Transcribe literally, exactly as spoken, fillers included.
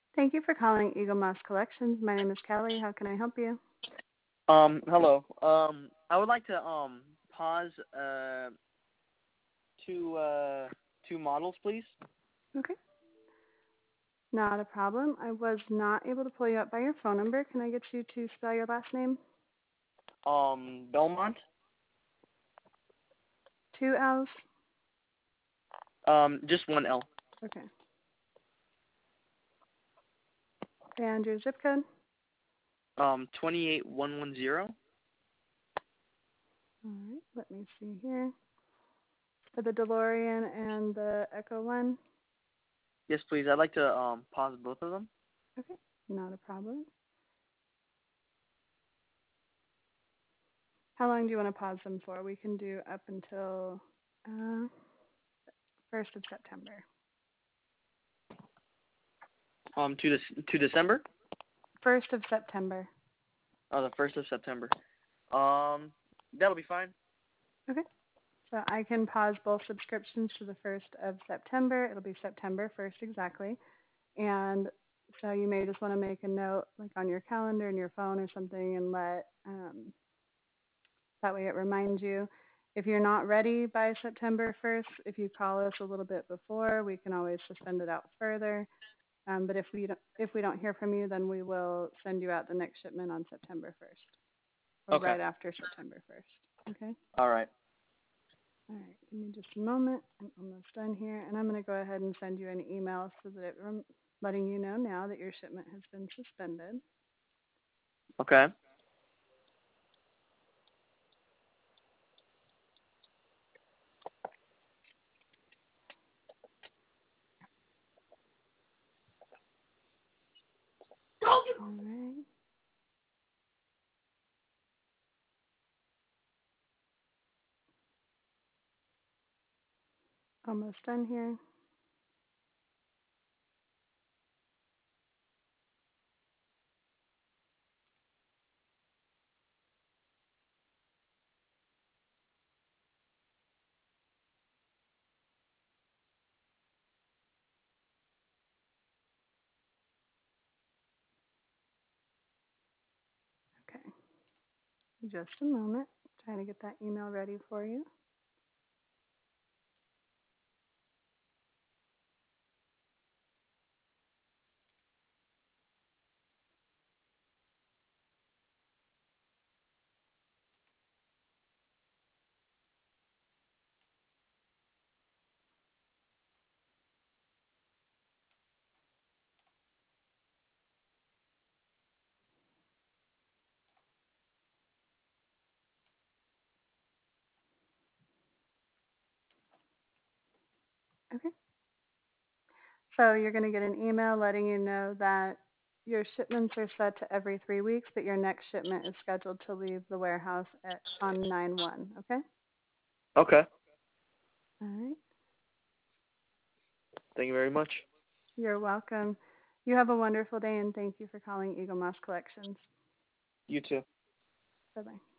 Thank you for calling Eagle Moss Collections. My name is Kelly. How can I help you? Um, hello. Um, I would like to um pause uh two uh two models, please. Okay. Not a problem. I was not able to pull you up by your phone number. Can I get you to spell your last name? Um, Belmont. Two L's? Um, just one L. Okay. And your zip code? Um, twenty-eight one one zero. All right. Let me see here. For the DeLorean and the Echo One? Yes, please. I'd like to um pause both of them. Okay. Not a problem. How long do you want to pause them for? We can do up until uh, first of September. Um, to this to December. First of September. Oh, the first of September. Um, that'll be fine. Okay. So I can pause both subscriptions to the first of September. It'll be September first exactly. And so you may just want to make a note like on your calendar and your phone or something and let, um, that way it reminds you. If you're not ready by September first, if you call us a little bit before, we can always suspend it out further. Um, but if we don't, if we don't hear from you, then we will send you out the next shipment on September first or Okay. right after September first. Okay? All right. All right, give me just a moment. I'm almost done here, and I'm going to go ahead and send you an email so that it rem- letting you know now that your shipment has been suspended. Okay. All right, almost done here. Okay, just a moment. Trying to get that email ready for you. Okay, so you're going to get an email letting you know that your shipments are set to every three weeks, but your next shipment is scheduled to leave the warehouse at, on nine one. Okay? Okay. All right. Thank you very much. You're welcome. You have a wonderful day, and thank you for calling Eagle Moss Collections. You too. Bye-bye.